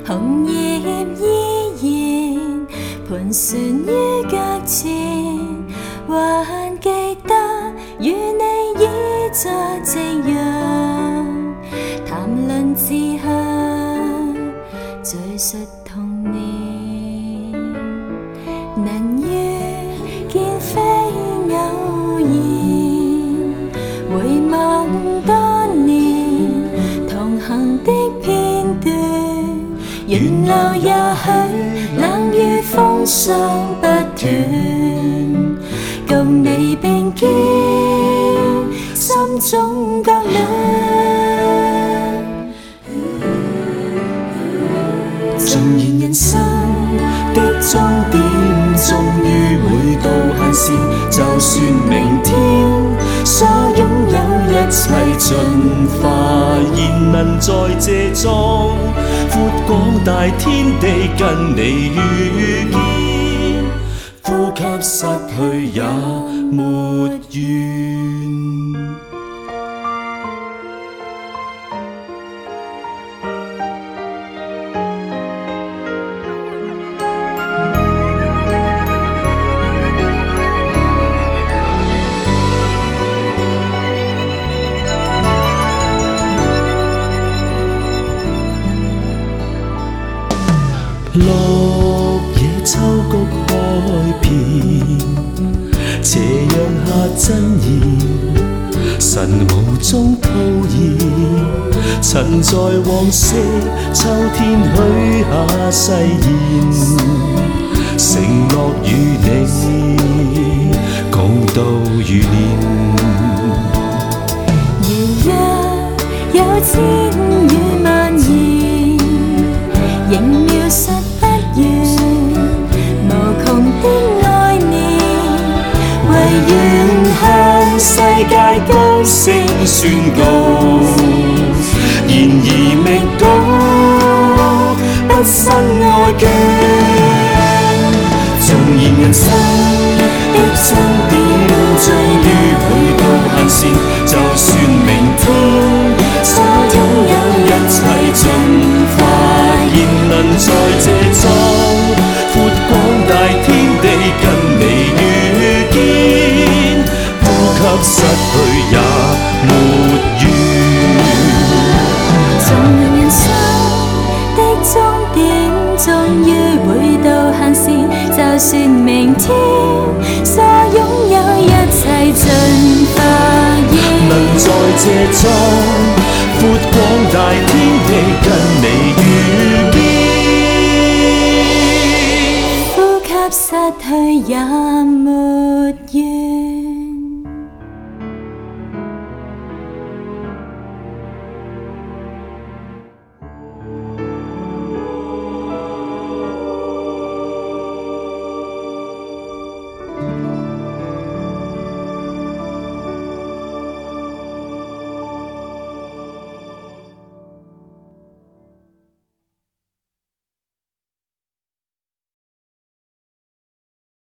紅葉依然盤旋於腳前，還記得與你倚着夕陽，談論志向，敘述童年，能遇見非偶然，回望多年同行的片段，沿路也許冷雨風霜不斷，共你並肩，心中覺暖。縱然人生的終點終於會到限時，就算明天所擁有一切盡化， 然能在這莊闊廣大天地跟你遇見，呼吸失去也沒怨。綠野秋菊開遍，斜陽下真言，神無中吐現，曾在往昔秋天許下誓言，承諾與你共度餘年。 如若有千語萬言，仍描述不完無窮的愛念，唯願向世界高聲宣告， 然而未告不生愛眷。 縱然人生的終點終於會到限時， 就算明天所擁有一切盡化， 仍能在這莊闊廣大天地跟你遇見，呼吸失去也沒怨。 縱然人生的終點終於會到限時，就算明天所擁有一切盡化， 能在這莊闊廣大天地跟你遇見， 呼吸失去也沒